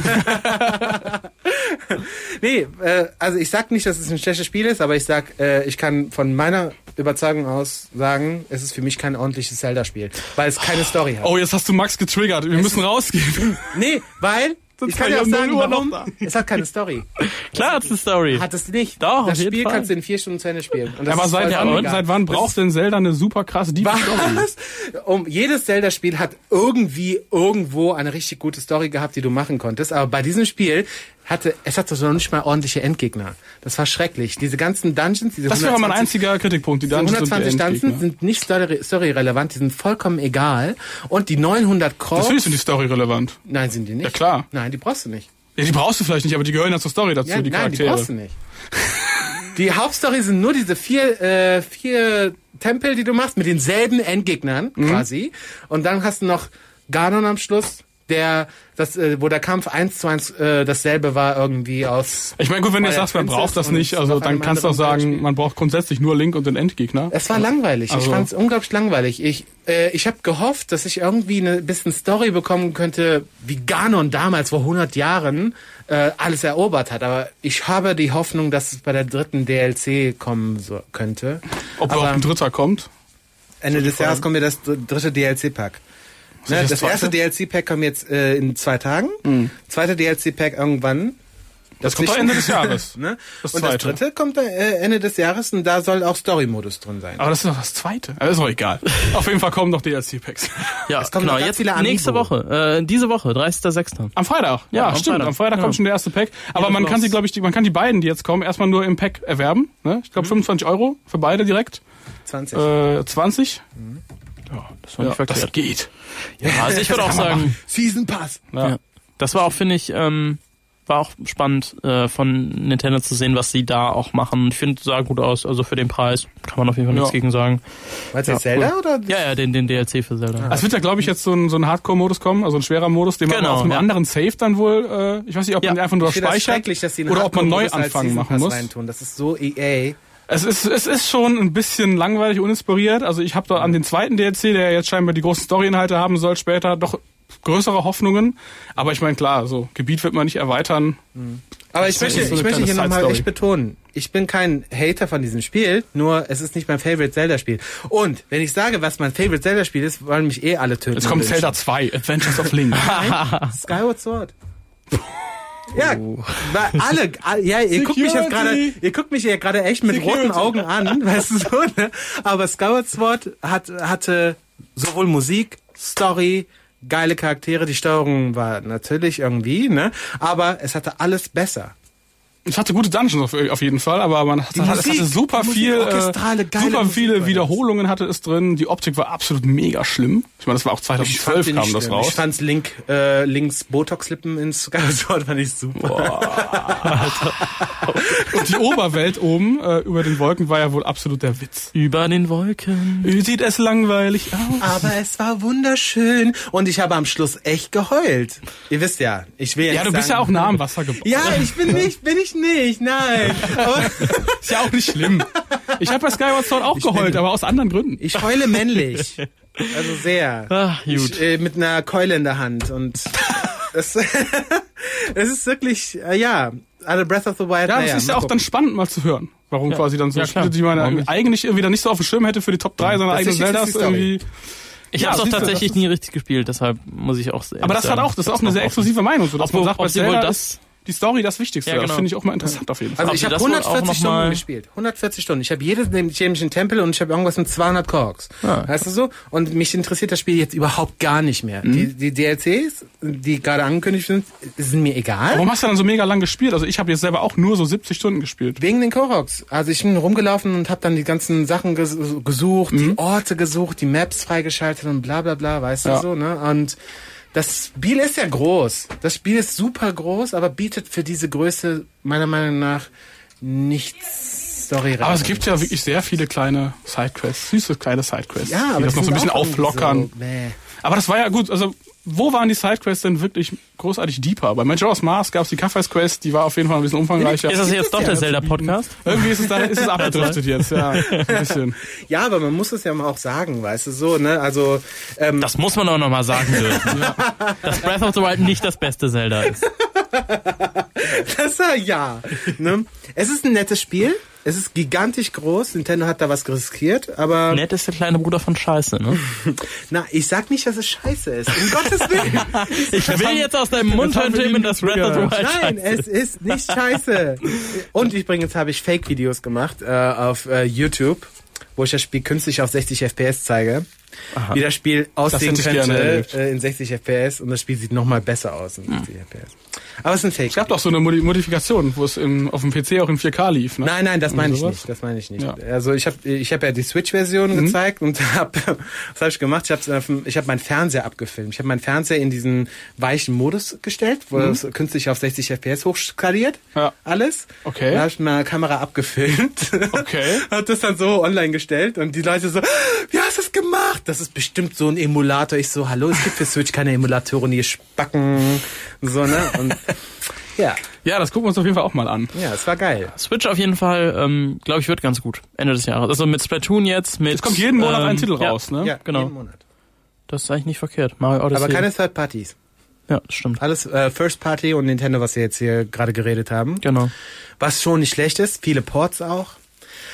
Nee, äh, also ich sag nicht, dass es ein schlechtes Spiel ist, aber ich sag, äh, ich kann von meiner Überzeugung aus sagen, es ist für mich kein ordentliches Zelda-Spiel, weil es keine Story hat. Oh, jetzt hast du Max getriggert. Wir müssen rausgehen. Nee, weil, Sonst ich kann war dir ich auch um null sagen, Uhr noch warum. da. Es hat keine Story. Klar hat's eine Story. Hat es nicht. Doch, das auf jeden Spiel Fall. kannst du in vier Stunden zu Ende spielen. Und das Aber ist seit vollkommen wann, egal. seit wann braucht denn Zelda eine super krasse Deep Story? Was? Um, jedes Zelda-Spiel hat irgendwie irgendwo eine richtig gute Story gehabt, die du machen konntest. Aber bei diesem Spiel hatte, es hatte so noch nicht mal ordentliche Endgegner. Das war schrecklich. Diese ganzen Dungeons, diese Das wäre mein hundertzwanzig einziger Kritikpunkt. Die diese Dungeons und die hundertzwanzig Dungeons Endgegner. sind nicht story- story-relevant, die sind vollkommen egal. Und die neunhundert Crocs... Natürlich sind die Story relevant. Nein, sind die nicht. Ja, klar. Nein, die brauchst du nicht. Ja, die brauchst du vielleicht nicht, aber die gehören ja zur Story dazu, Ja, die nein, die Charaktere. brauchst du nicht. Die Hauptstory sind nur diese vier, äh, vier Tempel, die du machst, mit denselben Endgegnern Mhm. quasi. Und dann hast du noch Ganon am Schluss, der, das, äh, wo der Kampf eins zu eins äh, dasselbe war irgendwie aus... Ich meine, gut, wenn du jetzt Fire sagst, man Princess braucht das und nicht, also noch dann einem kannst du auch anderen sagen, Beispiel. man braucht grundsätzlich nur Link und den Endgegner. Es war langweilig. Also- ich fand es unglaublich langweilig. Ich, äh, ich habe gehofft, dass ich irgendwie eine bisschen Story bekommen könnte, wie Ganon damals vor hundert Jahren äh, alles erobert hat. Aber ich habe die Hoffnung, dass es bei der dritten D L C kommen so, könnte. Ob Aber überhaupt ein Dritter kommt. Ende des Jahres kommt mir das dr- dritte D L C-Pack. Ne, das das zweite? erste D L C-Pack kommt jetzt äh, in zwei Tagen. Mhm. Zweite D L C-Pack irgendwann. Das kommt doch Ende des Jahres. Ne? Das und das zweite. dritte kommt äh, Ende des Jahres und da soll auch Story-Modus drin sein. Aber das ist doch das zweite. Also ist doch egal. Auf jeden Fall kommen noch D L C-Packs. Ja, Es kommen genau. noch ganz Jetzt viele Amiibo. nächste Woche, äh, diese Woche, dreißigster sechster Am Freitag. Ja, Ja, am stimmt. Freitag. Am Freitag Ja. kommt schon der erste Pack. Aber das man kann war's. sie, glaube ich, die, man kann die beiden, die jetzt kommen, erstmal nur im Pack erwerben. Ne? Ich glaube fünfundzwanzig Euro für beide direkt. zwanzig. Äh, zwanzig. Ja, das war Ja, nicht das verkehrt. geht. Ja, also ich würde auch sagen, Season Pass. Ja. ja. das war auch, finde ich, ähm, war auch spannend äh, von Nintendo zu sehen, was sie da auch machen. Ich finde, sah gut aus. Also für den Preis kann man auf jeden Fall nichts Ja. gegen sagen. Meinst du Ja, jetzt Zelda oder? Ja, ja, den, den D L C für Zelda. Es wird ja, glaube ich, jetzt so ein, so ein Hardcore-Modus kommen, also ein schwerer Modus, den man Genau, auf einem ja. anderen Save dann wohl, äh, ich weiß nicht, ob man Ja. einfach nur Ich finde das speichert schrecklich, dass sie einen oder ob man neu Hardcore-Modus als anfangen Season machen Pass muss. reintun. Das ist so E A. Es ist, es ist schon ein bisschen langweilig, uninspiriert. Also ich habe da an den zweiten D L C, der jetzt scheinbar die großen Story-Inhalte haben soll, später doch größere Hoffnungen. Aber ich meine, klar, so Gebiet wird man nicht erweitern. Aber ich Das ist möchte, so eine ich möchte kleine hier nochmal Side-Story. echt betonen, ich bin kein Hater von diesem Spiel, nur es ist nicht mein Favorite Zelda-Spiel. Und wenn ich sage, was mein Favorite Zelda-Spiel ist, wollen mich eh alle töten. Jetzt kommt und Zelda zwei, Adventures of Link. Nein, Skyward Sword. Ja, weil alle, alle, ja, ihr guckt mich jetzt gerade, ihr guckt mich ja gerade echt mit roten Augen an, weißt du so, ne? Aber Skyward Sword hat, hatte sowohl Musik, Story, geile Charaktere, die Steuerung war natürlich irgendwie, ne? Aber es hatte alles besser. Es hatte gute Dungeons auf, auf jeden Fall, aber man hat, Die es Musik, hatte super die Musik, viel, orchestrale, äh, geile super Musik viele war das. Wiederholungen hatte es drin. Die Optik war absolut mega schlimm. Ich meine, das war auch zwanzig zwölf den kam nicht das schlimm. raus. Ich fand's Link, äh, Links Botox-Lippen in Skyward Sword fand ich super. Und die Oberwelt oben äh, über den Wolken war ja wohl absolut der Witz. Über den Wolken. Sieht es langweilig aus? Aber es war wunderschön und ich habe am Schluss echt geheult. Ihr wisst ja, ich will ja Ja, nicht du bist sagen, ja auch nah am Wasser gebaut. Ja, ich bin nicht, bin ich nicht, nein. Aber Ist ja auch nicht schlimm. Ich habe bei Skyward Sword auch Ich geheult, bin- aber aus anderen Gründen. ich heule männlich. Also sehr. Ach, gut. Ich, äh, mit einer Keule in der Hand und das, es ist wirklich, äh, ja, also Breath of the Wild. Ja, naja, das ist ja mal auch dann gucken. spannend mal zu hören. Warum Ja. quasi dann so Ja, klar. Spiele, die man Warum nicht? eigentlich irgendwie dann nicht so auf dem Schirm hätte für die Top drei, sondern Das eigene Wichtigste Zeldas ist die Story. irgendwie. Ich Ja, habe es auch siehst du, tatsächlich das ist- nie richtig gespielt, deshalb muss ich auch sehr Aber das hat auch, das ist auch eine sehr exklusive Meinung, so dass Obwohl- man sagt, bei ob sie wohl Zelda das- ist die Story das Wichtigste. Ja, genau. Das finde ich auch mal interessant auf jeden Fall. Also Ob ich sie habe das wohl auch hundertvierzig noch Stunden mal- gespielt. hundertvierzig Stunden. Ich habe jedes neben chemischen Tempel und ich habe irgendwas mit zweihundert Korks. Ah. Weißt du so? Und mich interessiert das Spiel jetzt überhaupt gar nicht mehr. Die, die D L Cs, die gerade angekündigt sind, sind mir egal. Warum hast du dann so mega lang gespielt? Also ich habe jetzt selber auch nur so siebzig Stunden gespielt. Wegen den Koroks. Also ich bin rumgelaufen und habe dann die ganzen Sachen ges gesucht, die Orte gesucht, die Maps freigeschaltet und bla bla bla, weißt Ja. du so, ne? Und das Spiel ist ja groß. Das Spiel ist super groß, aber bietet für diese Größe meiner Meinung nach nichts Story Aber es gibt ja wirklich sehr viele kleine Sidequests, süße kleine Sidequests, ja, aber die das noch so ein sind bisschen auch irgendwie auflockern. So, meh. Aber das war ja gut, also wo waren die Sidequests denn wirklich großartig deeper? Bei Majora's Mask gab es die Kaffees Quest, die war auf jeden Fall ein bisschen umfangreicher. Ist das jetzt doch ja der zu Zelda-Podcast? Irgendwie ist es, da, ist es abgedriftet jetzt, ja, ein bisschen. Ja, aber man muss es ja mal auch sagen, weißt du so, ne? Also ähm, Das muss man auch noch mal sagen dürfen. Dass Breath of the Wild nicht das beste Zelda ist. das war ja. Ne? Es ist ein nettes Spiel. Es ist gigantisch groß. Nintendo hat da was riskiert, aber Nett ist der kleine Bruder von Scheiße, ne? na, ich sag nicht, dass es scheiße ist. Um Gottes Willen. Ich will jetzt aus deinem Mund Das hören, haben wir Tim, ihm dass Breath of the gehört. Wild Nein, Scheiße es ist nicht scheiße. Und übrigens habe ich Fake-Videos gemacht äh, auf äh, YouTube, wo ich das Spiel künstlich auf sechzig F P S zeige. Wie das Spiel aussehen hätte ich gerne könnte erlebt. äh, in sechzig F P S und das Spiel sieht noch mal besser aus in sechzig F P S. Aber es ist ein Fake. Es gab doch so eine Modi- Modifikation, wo es im, auf dem P C auch in vier K lief, ne? Nein, nein, das meine ich sowas? nicht. Das meine ich nicht. Ja. Also ich habe ich hab ja die Switch-Version Mhm. gezeigt und hab, was habe ich gemacht? Ich habe ich hab meinen Fernseher abgefilmt. Ich habe meinen Fernseher in diesen weichen Modus gestellt, wo es künstlich auf sechzig F P S hochskaliert. Mhm. Ja. Alles. Okay. Da habe ich meine Kamera abgefilmt. Okay. Hab das dann so online gestellt und die Leute so, wie hast du das gemacht? Das ist bestimmt so ein Emulator. Ich so, hallo, es gibt für Switch keine Emulatoren, die Spacken. So, ne? Und ja, Ja, das gucken wir uns auf jeden Fall auch mal an. ja, es war geil. Switch auf jeden Fall, ähm, glaube ich, wird ganz gut. Ende des Jahres. Also mit Splatoon jetzt, mit... Es kommt jeden Monat ähm, ein Titel ja, raus, ne? Ja, genau. jeden Monat. Das ist eigentlich nicht verkehrt. Mario Odyssey. Aber keine Third Parties. Ja, das stimmt. Alles äh, First Party und Nintendo, was wir jetzt hier gerade geredet haben. Genau. Was schon nicht schlecht ist, viele Ports auch.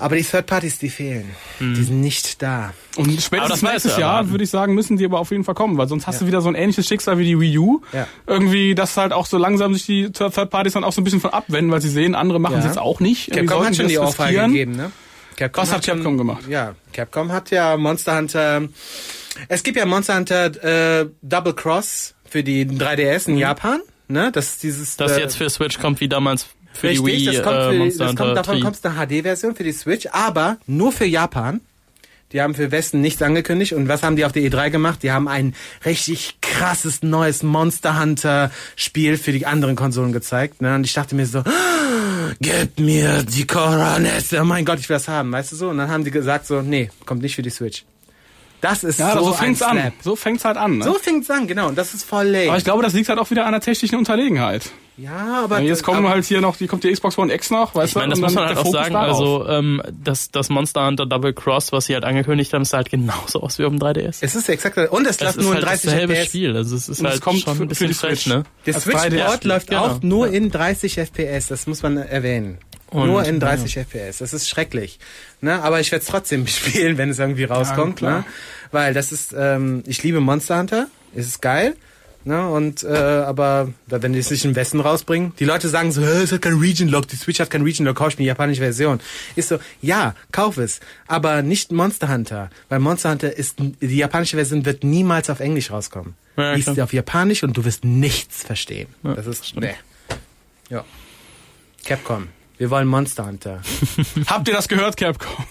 Aber die Third Parties, die fehlen. Mhm. Die sind nicht da. Und Aber spätestens das nächstes weißt du Jahr, erwarten. würde ich sagen, müssen die aber auf jeden Fall kommen, weil sonst hast Ja. du wieder so ein ähnliches Schicksal wie die Wii U. Ja. Irgendwie, dass halt auch so langsam sich die Third Parties dann auch so ein bisschen von abwenden, weil sie sehen, andere machen es Ja. jetzt auch nicht. Irgendwie Capcom hat sollten schon wir die das Ohrfeige riskieren. gegeben, ne? Capcom Was hat schon- Capcom gemacht? Ja, Capcom hat ja Monster Hunter... Es gibt ja Monster Hunter äh, Double Cross für die drei D S in Japan, ne? Das ist dieses... Das äh, jetzt für Switch kommt wie damals für Richtig, die Wii das kommt äh, für, Monster das Hunter kommt, davon Tri. kommt eine H D-Version für die Switch, aber nur für Japan. Die haben für Westen nichts angekündigt. Und was haben die auf der E drei gemacht? Die haben ein richtig krasses neues Monster Hunter Spiel für die anderen Konsolen gezeigt. Ne? Und ich dachte mir so, "Ah, gib mir die Coronet. Oh mein Gott, ich will das haben, weißt du so? Und dann haben die gesagt so, nee, kommt nicht für die Switch. Das ist Ja, so, so ein fängt's an. Slap. So fängt's halt an. Ne? So fängt's an, genau. Und das ist voll lame. Aber ich glaube, das liegt halt auch wieder an der technischen Unterlegenheit. ja, aber... Und jetzt kommen aber, halt hier noch, die kommt die Xbox One X noch, weißt Ich meine, das du? muss und man dann halt auch der Fokus sagen, darauf. also ähm, das, das Monster Hunter Double Cross, was sie halt angekündigt haben, sah halt genauso aus wie auf dem drei D S. es ist exakt... Und es Das läuft ist nur in halt dreißig dasselbe F P S. Spiel, also es ist Und es halt kommt schon für- ein für bisschen die frech, Switch. ne? Der Als drei D S Switch-Port läuft genau. auch nur in dreißig F P S, das muss man erwähnen. Und- nur in dreißig F P S, das ist schrecklich. Ne? Aber ich werde es trotzdem spielen, wenn es irgendwie rauskommt. klar. Ne? Weil das ist, ähm, ich liebe Monster Hunter, es ist geil. Ne? Und, äh, aber da, wenn die es nicht im Westen rausbringen, die Leute sagen so, es hat kein Region Lock, die Switch hat kein Region Lock, kauf ich mir die japanische Version. Ist so, ja, kauf es, aber nicht Monster Hunter, weil Monster Hunter ist, die japanische Version wird niemals auf Englisch rauskommen. Ja, die ist klar. auf Japanisch und du wirst nichts verstehen. Ja, das ist, nee. Ja. Capcom. Wir wollen Monster Hunter. Habt ihr das gehört, Capcom?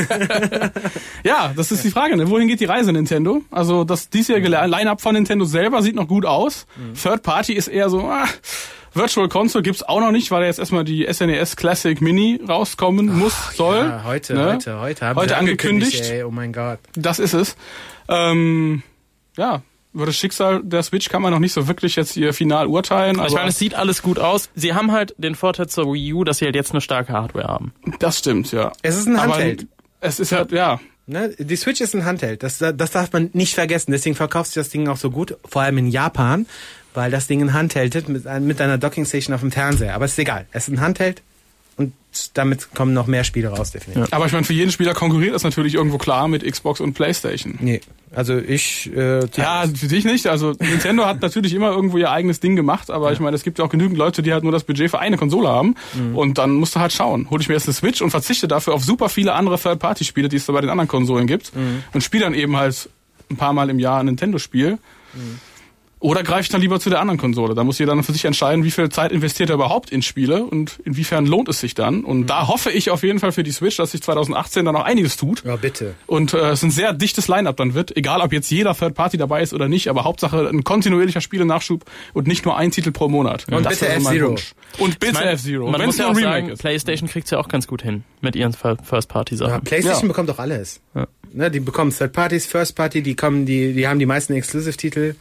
Ja, das ist die Frage, ne? Wohin geht die Reise, Nintendo? Also das diesjährige Line-Up von Nintendo selber sieht noch gut aus. Mhm. Third Party ist eher so, ah, Virtual Console gibt's auch noch nicht, weil da jetzt erstmal die S N E S Classic Mini rauskommen muss, soll. Ja, heute, ne? heute, heute haben Heute sie angekündigt. Ey, oh mein Gott. Das ist es. Ähm, ja, über das Schicksal der Switch kann man noch nicht so wirklich jetzt hier final urteilen. Ich Aber meine, es sieht alles gut aus. Sie haben halt den Vorteil zur Wii U, dass sie halt jetzt eine starke Hardware haben. das stimmt, ja. Es ist ein Aber Handheld. es ist halt, ja. Ne? Die Switch ist ein Handheld. Das, das darf man nicht vergessen. Deswegen verkauft sich das Ding auch so gut, vor allem in Japan, weil das Ding ein Handheld ist mit, mit einer Dockingstation auf dem Fernseher. Aber es ist egal. Es ist ein Handheld und damit kommen noch mehr Spiele raus, definitiv. Aber ich meine, für jeden Spieler konkurriert das natürlich irgendwo klar mit Xbox und PlayStation. Nee, also ich... Äh, Ja, für dich nicht. Also Nintendo hat natürlich immer irgendwo ihr eigenes Ding gemacht, aber ich meine, es gibt ja auch genügend Leute, die halt nur das Budget für eine Konsole haben. Mhm. Und dann musst du halt schauen, hole ich mir jetzt eine Switch und verzichte dafür auf super viele andere Third-Party-Spiele, die es da bei den anderen Konsolen gibt. Mhm. Und spiele dann eben halt ein paar Mal im Jahr ein Nintendo-Spiel. Mhm. Oder greife ich dann lieber zu der anderen Konsole? Da muss jeder dann für sich entscheiden, wie viel Zeit investiert er überhaupt in Spiele und inwiefern lohnt es sich dann. Und da hoffe ich auf jeden Fall für die Switch, dass sich zwanzig achtzehn dann noch einiges tut. Ja, bitte. Und äh, es ein sehr dichtes Line-Up dann wird, egal ob jetzt jeder Third Party dabei ist oder nicht, aber Hauptsache ein kontinuierlicher Spielenachschub und nicht nur ein Titel pro Monat. Und Das bitte wäre mein F-Zero. Wunsch. Und bitte Ich mein, F-Zero. Man Wenn's muss ja nur auch ein Remake sagen, ist. PlayStation kriegt's ja auch ganz gut hin mit ihren First-Party-Sachen. Ja, PlayStation Ja. bekommt doch alles. Ja. Ne, die bekommen Third Parties, First Party, die kommen, die, die haben die meisten Exclusive-Titel.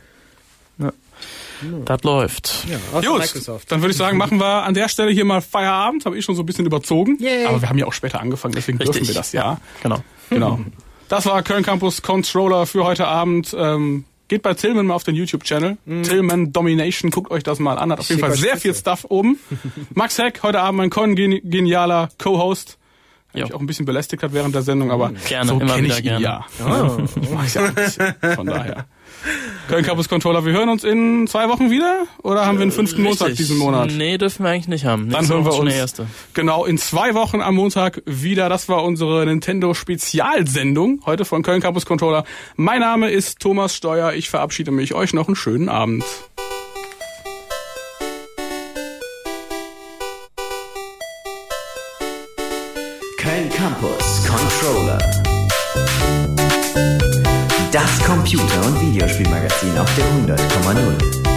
Das läuft. Ja, außer Gut, Microsoft. dann würde ich sagen, machen wir an der Stelle hier mal Feierabend. Habe ich schon so ein bisschen überzogen. Yay. Aber wir haben ja auch später angefangen, deswegen Richtig. dürfen wir das, ja. Genau. Genau. Das war Köln Campus Controller für heute Abend. Ähm, geht bei Tillman mal auf den YouTube-Channel. Tillman Domination, guckt euch das mal an. Hat auf jeden Schick Fall euch sehr Grüße. viel Stuff oben. Max Heck, heute Abend mein kongenialer Co-Host. Der Jo. mich auch ein bisschen belästigt hat während der Sendung, aber Gerne, so immer kenn wieder ich ihn gerne. ja. Mach ich ja ein bisschen. Von daher. Köln Campus Controller, wir hören uns in zwei Wochen wieder? Oder haben wir einen fünften Montag Richtig. diesen Monat? Nee, dürfen wir eigentlich nicht haben. Dann Nächste hören wir Woche schon uns der erste. genau in zwei Wochen am Montag wieder. Das war unsere Nintendo Spezialsendung heute von Köln Campus Controller. Mein Name ist Thomas Steuer. Ich verabschiede mich. Euch noch einen schönen Abend. Köln Campus Controller. Das Computer- und Videospielmagazin auf der hundert Komma null.